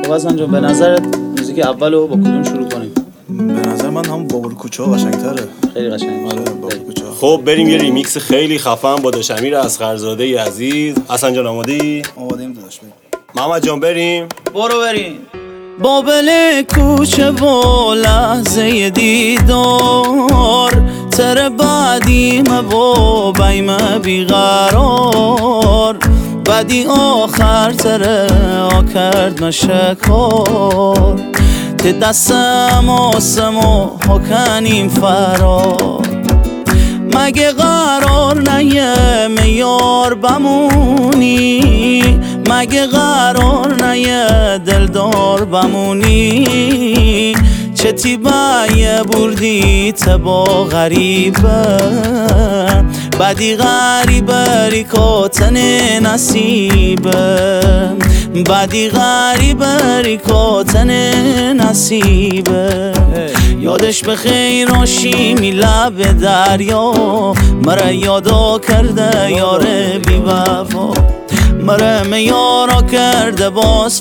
خب حسن جان به نظرت موزیک اولو با کدوم شروع کنیم؟ به نظر من هم بابل کوچه قشنگ‌تره. خیلی قشنگه. آره بابل کوچه. خب بریم یه ریمیکس خیلی خفن با داش امیر اصغرزاده عزیز. حسن جان آماده‌ای؟ آماده‌ایم داداش بریم. محمد جان بریم. برو بریم. بابل کوچه و لحظه دیدار تر بعدیم و بیم بیقرار بعدی آخر تر کرد مشکار که دستم آسم و حکنیم فرار مگه قرار نیه میار بمونی مگه قرار نیه دلدار بمونی چه تیبایه بردی تبا غریبه بدی غریبه ریکاتن نصیبه بدی غریبه ریکاتن نصیبه یادش به خیر آشیمی لب دریا مرا یادا کرده یار بی وفا مرا میارا کرده باز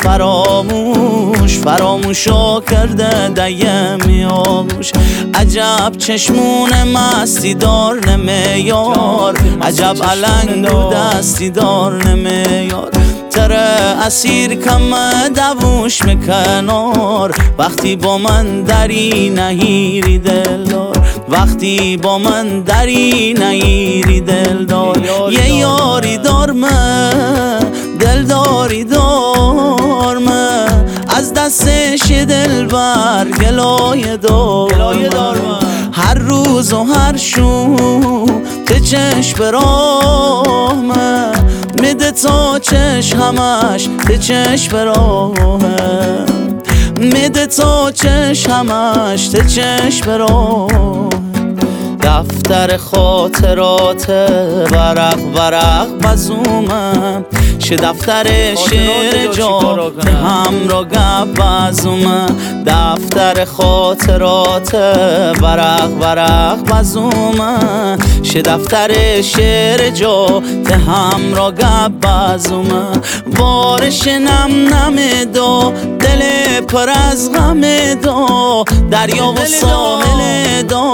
فراموشا کرده دیم یاموش عجب چشمون مستی دار نمیار عجب علنگ و دستی دار نمیار تره اسیر کم دووش میکنار وقتی با من دری نهیری دلدار وقتی با من دری نهیری دلدار یه یاری دارمه دلداری دارمه از دستش دلبر گلای دارمه هر روز و هر شو ته چشم براهمه میده تا چشم همش ته چشم براهمه میده تا چشم همش ته چشم براهمه دفتر خاطرات ورق بزومم شه دفتر شعر جا هم را گب بزومم دفتر خاطرات ورق بزومم شه دفتر شعر جا هم را گب بزومم بارش نم دو دل پر از غم دو دریا و ساحل دو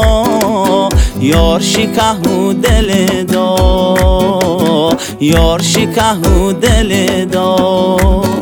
یار شکهو دل دا یار شکهو دل دا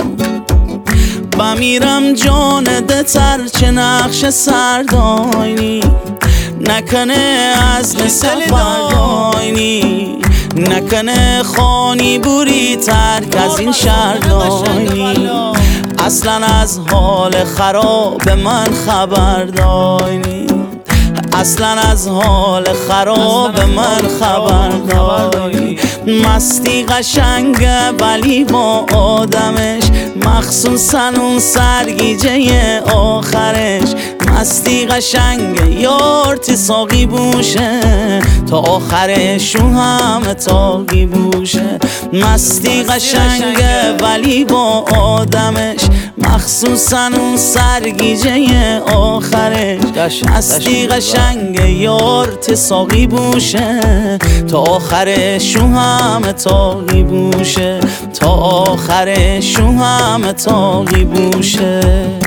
بمیرم جان دتر چه نقش سرداینی نکنه از سفرداینی نکنه خانی بوری ترک از این شرداینی اصلا از حال خراب من خبر داینی اصلا از حال خراب من خبر داری مستی قشنگه ولی با آدمش مخصوصا اون سرگیجه آخرش مستی قشنگه یار تی ساقی بوشه تا آخرش اون همه تاقی بوشه مستی قشنگه ولی با آدمش مخصوصا اون سرگیجه آخرش مستی قشنگه یار تی ساقی بوشه تا آخرش اون همه تاقی بوشه تا آخرش اون همه تاقی بوشه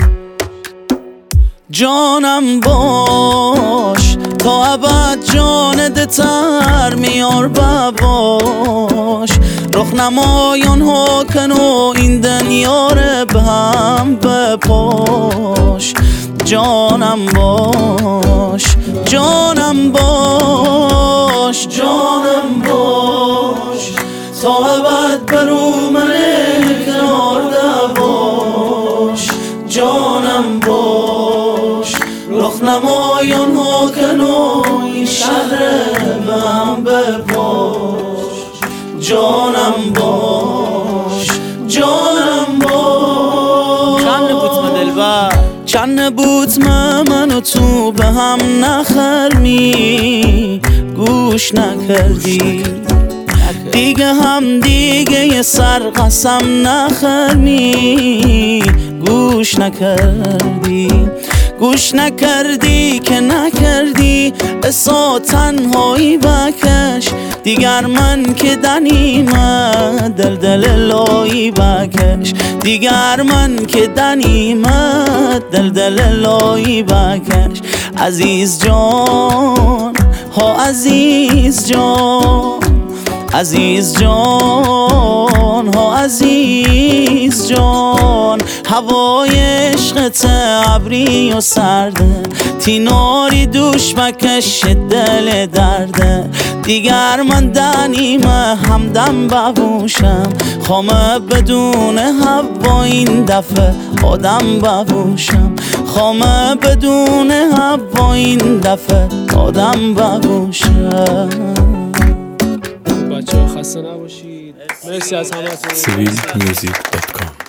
جانم باش تا ابد جان دتر میار بباش رخ نمایان ها کنو این دنیا رو به هم بپاش جانم باش جانم باش جانم باش تا ابد برو من کنار دباش جانم باش رخ نمایان ها کنو این شهر بهم بپاش جانم باش جانم باش چند بوتم دلبر چند بوتم من و تو به هم نخرمی گوش نکردی دیگه هم دیگه یه سر قسم نخرمی گوش نکردی گوش نکردی که نکردی اسا تنهایی بکش دیگر من که دنیمت دل لایی بکش دیگر من که دنیمت دل لایی بکش عزیز جان ها عزیز جان عزیز جان ها عزیز جان هوای عشقت ابری و سرده تیناری دوش مکش دل درده دیگر من دنیمه همدم ببوشم خامه بدون هوا این دفعه آدم ببوشم خامه بدون هوا این دفعه آدم ببوشم بچه ها خسته نباشید. مرسی از همتون. civilmusic.com